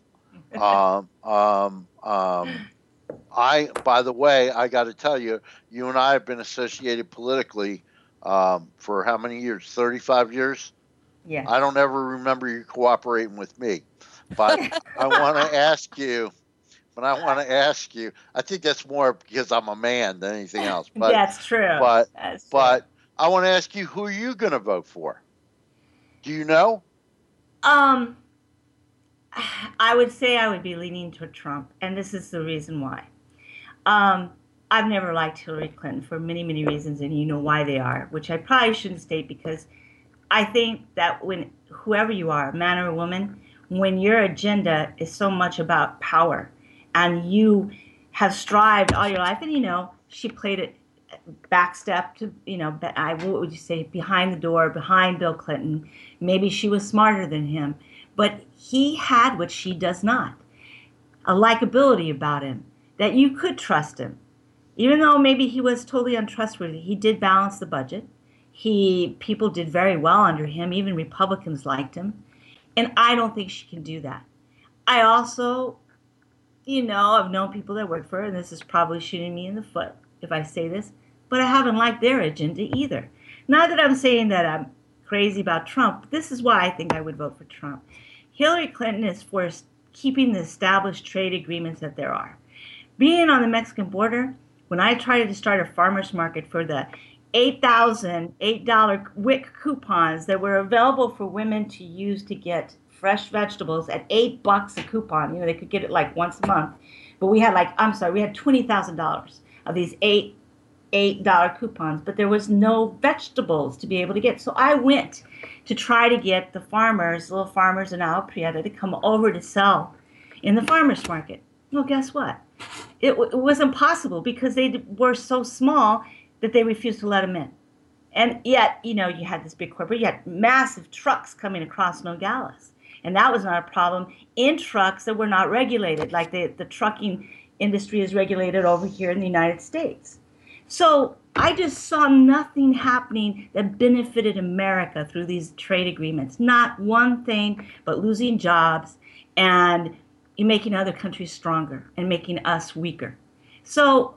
Speaker 2: By the way, I got to tell you, you and I have been associated politically for how many years? 35 years?
Speaker 4: Yeah.
Speaker 2: I don't ever remember you cooperating with me. But I want to ask you, I think that's more because I'm a man than anything else. But,
Speaker 4: that's true.
Speaker 2: But I want to ask you, who are you going to vote for? Do you know?
Speaker 4: I would say I would be leaning toward Trump, and this is the reason why. I've never liked Hillary Clinton for many, many reasons, and you know why they are, which I probably shouldn't state, because I think that when whoever you are, a man or a woman, when your agenda is so much about power, and you have strived all your life, and she played it backstep to, what would you say, behind the door, behind Bill Clinton. Maybe she was smarter than him, but he had what she does not, a likability about him, that you could trust him. Even though maybe he was totally untrustworthy, he did balance the budget. People did very well under him. Even Republicans liked him. And I don't think she can do that. I also, I've known people that work for her, and this is probably shooting me in the foot if I say this, but I haven't liked their agenda either. Not that I'm saying that I'm crazy about Trump, but this is why I think I would vote for Trump. Hillary Clinton is for keeping the established trade agreements that there are. Being on the Mexican border, when I tried to start a farmer's market for the $8 WIC coupons that were available for women to use to get fresh vegetables at $8 a coupon. They could get it like once a month. But we had we had $20,000 of these $8 coupons, but there was no vegetables to be able to get. So I went to try to get the farmers, little farmers in Agua Prieta, to come over to sell in the farmer's market. Well, guess what? It was impossible because they were so small that they refused to let them in. And yet, you had this big corporate, you had massive trucks coming across Nogales. And that was not a problem in trucks that were not regulated, like the trucking industry is regulated over here in the United States. So I just saw nothing happening that benefited America through these trade agreements. Not one thing but losing jobs and making other countries stronger and making us weaker. So,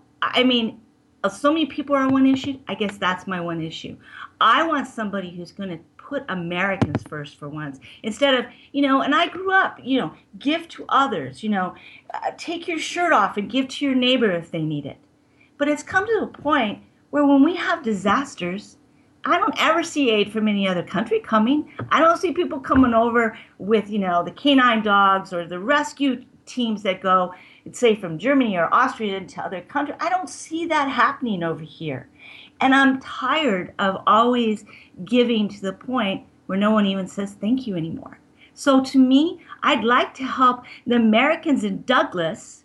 Speaker 4: so many people are on one issue. I guess that's my one issue. I want somebody who's going to put Americans first for once, instead of, and I grew up, give to others, take your shirt off and give to your neighbor if they need it. But it's come to a point where when we have disasters, I don't ever see aid from any other country coming. I don't see people coming over with, the canine dogs or the rescue teams that go, say, from Germany or Austria into other countries. I don't see that happening over here. And I'm tired of always giving to the point where no one even says thank you anymore. So to me, I'd like to help the Americans in Douglas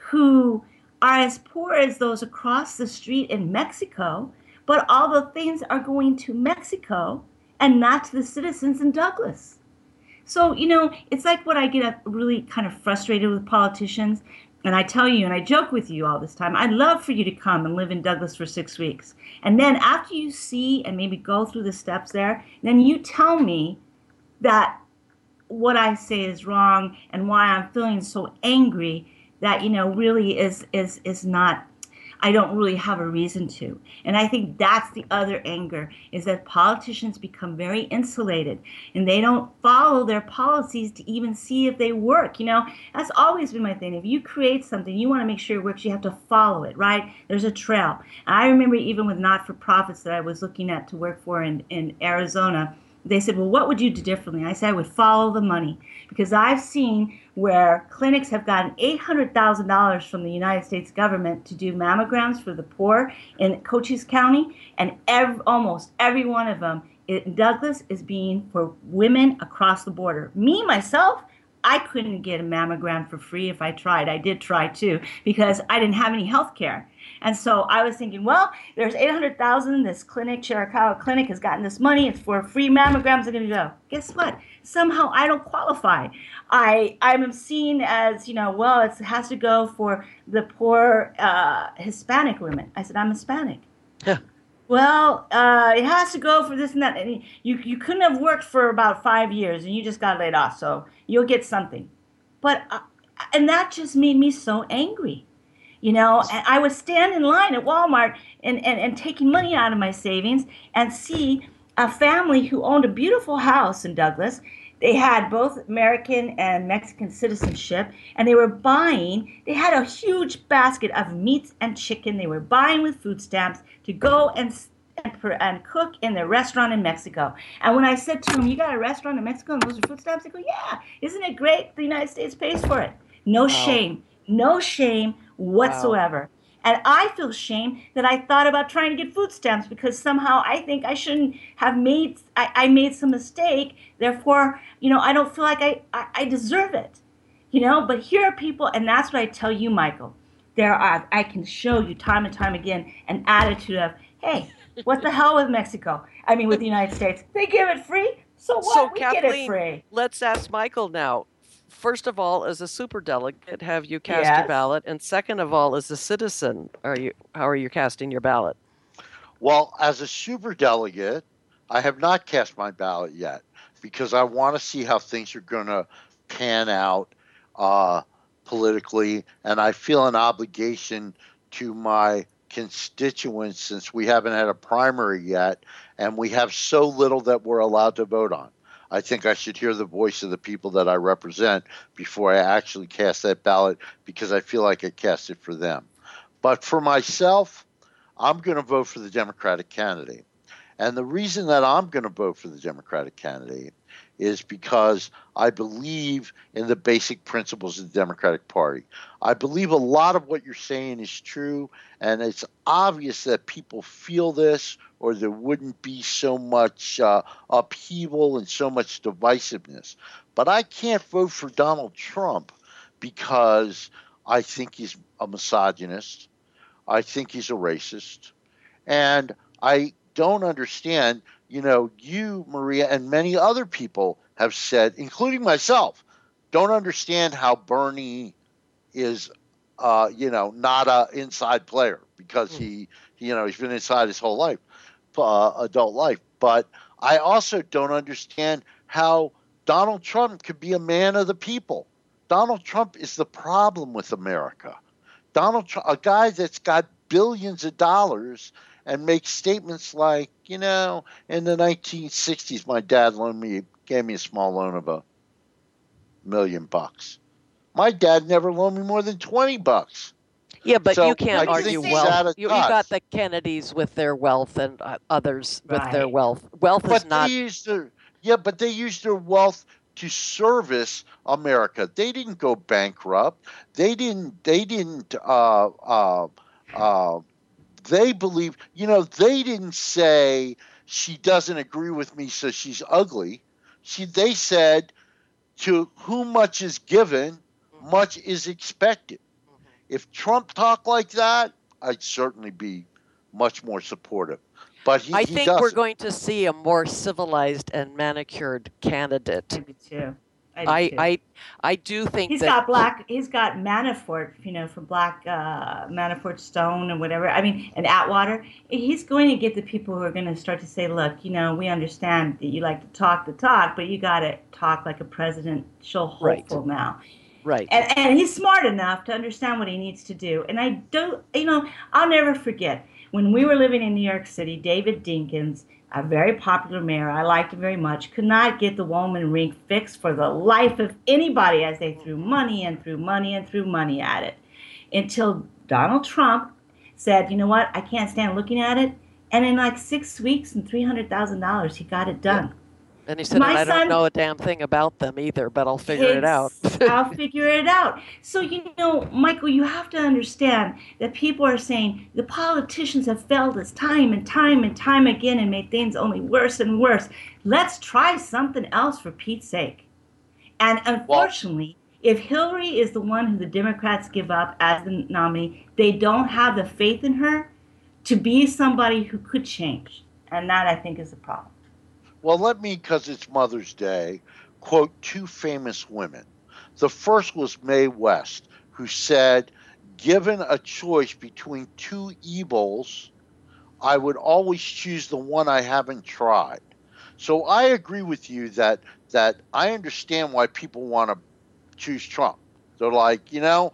Speaker 4: who are as poor as those across the street in Mexico, but all the things are going to Mexico and not to the citizens in Douglas. So, it's like what I get really kind of frustrated with politicians. And I tell you, and I joke with you all this time, I'd love for you to come and live in Douglas for 6 weeks. And then after you see and maybe go through the steps there, then you tell me that what I say is wrong and why I'm feeling so angry that, really is not, I don't really have a reason to. And I think that's the other anger, is that politicians become very insulated and they don't follow their policies to even see if they work. That's always been my thing. If you create something, you want to make sure it works, you have to follow it, right? There's a trail. And I remember even with not-for-profits that I was looking at to work for in Arizona, they said, well, what would you do differently? I said, I would follow the money, because I've seen where clinics have gotten $800,000 from the United States government to do mammograms for the poor in Cochise County, and almost every one of them in Douglas is being for women across the border. Me, myself, I couldn't get a mammogram for free if I tried. I did try too, because I didn't have any health care. And so I was thinking, well, there's $800,000. This clinic, Chiricahua Clinic, has gotten this money. It's for free mammograms. I'm going to go. Guess what? Somehow I don't qualify. I'm seen as, well, it has to go for the poor Hispanic women. I said, I'm Hispanic.
Speaker 5: Yeah.
Speaker 4: Well, it has to go for this and that. And you couldn't have worked for about 5 years and you just got laid off, so you'll get something. But and that just made me so angry. And I would stand in line at Walmart and taking money out of my savings and see a family who owned a beautiful house in Douglas. They had both American and Mexican citizenship, and they had a huge basket of meats and chicken they were buying with food stamps to go and cook in their restaurant in Mexico. And when I said to them, you got a restaurant in Mexico and those are food stamps? They go, yeah, isn't it great? The United States pays for it. No shame whatsoever. Wow. And I feel shame that I thought about trying to get food stamps, because somehow I think I shouldn't have I made some mistake. Therefore, I don't feel like I deserve it. But here are people, and that's what I tell you, Michael. I can show you time and time again an attitude of, hey, what the hell with Mexico? I mean, with the United States, they give it free. So what?
Speaker 3: So,
Speaker 4: We get it
Speaker 3: Kathleen,
Speaker 4: free.
Speaker 3: let's ask Michael now. First of all, as a superdelegate, have you cast your
Speaker 4: Yes.
Speaker 3: ballot? And second of all, as a citizen, how are you casting your ballot?
Speaker 2: Well, as a superdelegate, I have not cast my ballot yet because I want to see how things are going to pan out politically, and I feel an obligation to my constituents since we haven't had a primary yet, and we have so little that we're allowed to vote on. I think I should hear the voice of the people that I represent before I actually cast that ballot because I feel like I cast it for them. But for myself, I'm going to vote for the Democratic candidate. And the reason that I'm going to vote for the Democratic candidate is because I believe in the basic principles of the Democratic Party. I believe a lot of what you're saying is true, and it's obvious that people feel this, or there wouldn't be so much upheaval and so much divisiveness. But I can't vote for Donald Trump because I think he's a misogynist. I think he's a racist. And I don't understand, you, Maria, and many other people have said, including myself, don't understand how Bernie is, not an inside player because he's been inside his whole life, adult life. But I also don't understand how Donald Trump could be a man of the people. Donald Trump is the problem with America. Donald Trump, a guy that's got billions of dollars and makes statements like, in the 1960s, my dad gave me a small loan of $1 million. My dad never loaned me more than $20.
Speaker 3: Yeah, but
Speaker 2: So
Speaker 3: you can't
Speaker 2: I
Speaker 3: argue
Speaker 2: think he's
Speaker 3: wealth.
Speaker 2: out of
Speaker 3: You
Speaker 2: touch.
Speaker 3: got the Kennedys with their wealth and others with their
Speaker 4: Right.
Speaker 3: wealth. Wealth is
Speaker 2: But
Speaker 3: not.
Speaker 2: they used their wealth to service America. They didn't go bankrupt. They didn't. They believe. They didn't say she doesn't agree with me, so she's ugly. They said, to whom much is given, much is expected. If Trump talked like that, I'd certainly be much more supportive. But
Speaker 3: I
Speaker 2: he
Speaker 3: think
Speaker 2: doesn't.
Speaker 3: we're going to see a more civilized and manicured candidate.
Speaker 4: I do too. I do too.
Speaker 3: I do think
Speaker 4: He's
Speaker 3: that
Speaker 4: got Manafort, for Black Manafort Stone and whatever. I mean, and Atwater. He's going to get the people who are going to start to say, look, we understand that you like to talk the talk, but you got to talk like a presidential hopeful now.
Speaker 3: right.
Speaker 4: And he's smart enough to understand what he needs to do. And I don't, I'll never forget when we were living in New York City, David Dinkins, a very popular mayor, I liked him very much, could not get the Woolman Rink fixed for the life of anybody as they threw money and threw money and threw money at it. Until Donald Trump said, you know what, I can't stand looking at it. And in like 6 weeks and $300,000, he got it done.
Speaker 3: Yeah. And he said, I don't know a damn thing about them either, but I'll figure it out.
Speaker 4: I'll figure it out. So, Michael, you have to understand that people are saying the politicians have failed us time and time and time again and made things only worse and worse. Let's try something else for Pete's sake. And unfortunately, if Hillary is the one who the Democrats give up as the nominee, they don't have the faith in her to be somebody who could change. And that, I think, is the problem.
Speaker 2: Well, let me, because it's Mother's Day, quote two famous women. The first was Mae West, who said, given a choice between two evils, I would always choose the one I haven't tried. So I agree with you that I understand why people want to choose Trump. They're like,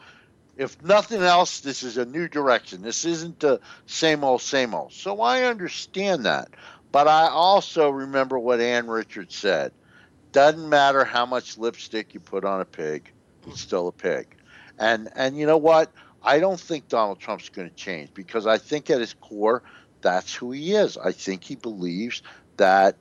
Speaker 2: if nothing else, this is a new direction. This isn't the same old, same old. So I understand that. But I also remember what Ann Richards said. Doesn't matter how much lipstick you put on a pig, it's still a pig. And you know what? I don't think Donald Trump's going to change because I think at his core, that's who he is. I think he believes that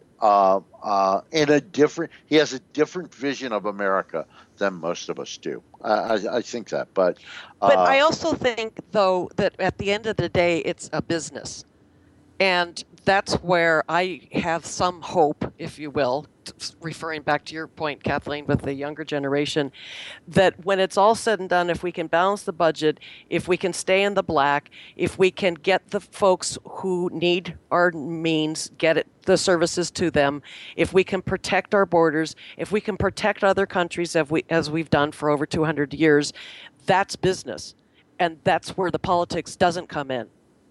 Speaker 2: he has a different vision of America than most of us do. I think that. But
Speaker 3: I also think, though, that at the end of the day, it's a business. And that's where I have some hope, if you will, referring back to your point, Kathleen, with the younger generation, that when it's all said and done, if we can balance the budget, if we can stay in the black, if we can get the folks who need our means, the services to them, if we can protect our borders, if we can protect other countries as we've done for over 200 years, that's business. And that's where the politics doesn't come in.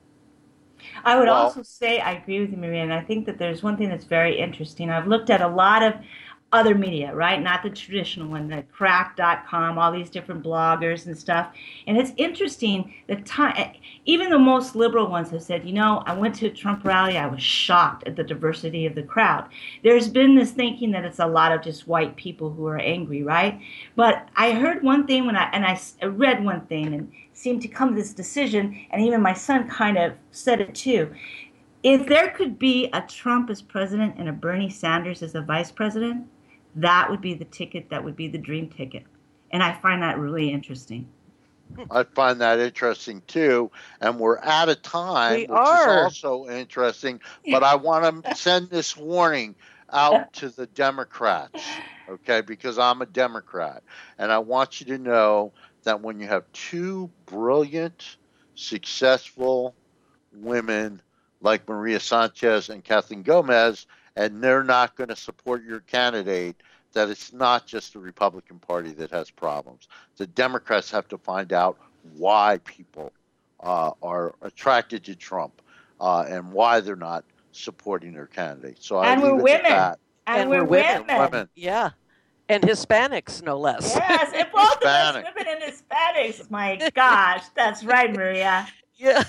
Speaker 4: I would also say I agree with you, Maria, and I think that there's one thing that's very interesting. I've looked at a lot of other media, right? Not the traditional one, the crack.com, all these different bloggers and stuff. And it's interesting that even the most liberal ones have said, I went to a Trump rally, I was shocked at the diversity of the crowd. There's been this thinking that it's a lot of just white people who are angry, right? But I heard one thing I read one thing and seemed to come to this decision, and even my son kind of said it too. If there could be a Trump as president and a Bernie Sanders as a vice president, that would be the ticket, that would be the dream ticket. And I find that really interesting.
Speaker 2: I find that interesting too. And we're out of time, which is also interesting. But I want to send this warning out to the Democrats, okay, because I'm a Democrat. And I want you to know that when you have two brilliant, successful women like Maria Sanchez and Kathleen Gomez, and they're not going to support your candidate, that it's not just the Republican Party that has problems. The Democrats have to find out why people are attracted to Trump and why they're not supporting their candidate. So
Speaker 4: and we're women. And we're women.
Speaker 3: Yeah. And Hispanics, no less.
Speaker 4: Yes, and both of us, women and Hispanics. My gosh, that's right, Maria.
Speaker 3: Yeah.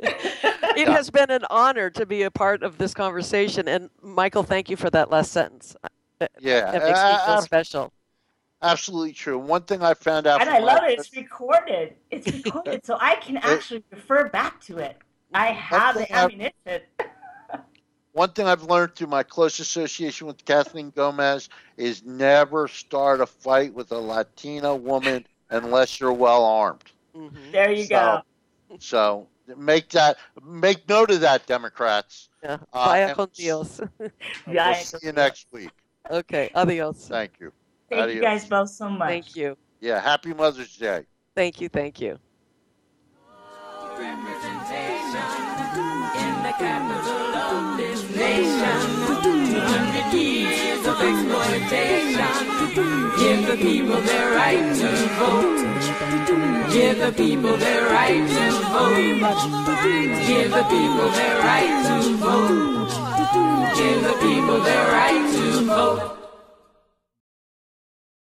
Speaker 3: It has been an honor to be a part of this conversation. And Michael, thank you for that last sentence.
Speaker 2: Yeah.
Speaker 3: That makes me feel special.
Speaker 2: Absolutely true. One thing I found out.
Speaker 4: And I love it. It's recorded. It's recorded, so I can actually refer back to it. I have the ammunition.
Speaker 2: One thing I've learned through my close association with Kathleen Gomez is never start a fight with a Latina woman unless you're well armed.
Speaker 4: Mm-hmm. There you go.
Speaker 2: So make note of that, Democrats.
Speaker 3: Yeah. Vaya con Dios.
Speaker 2: We'll see you next week.
Speaker 3: Okay. Adios.
Speaker 2: Thank you.
Speaker 4: Thank you guys both so much.
Speaker 3: Thank you.
Speaker 2: Yeah. Happy Mother's Day.
Speaker 3: Thank you. Thank you.
Speaker 1: In the capital of this nation, 200 years of exploitation. Give the people their right to vote. Give the people their right to vote. Give the people their right to vote. Give the people their right to vote.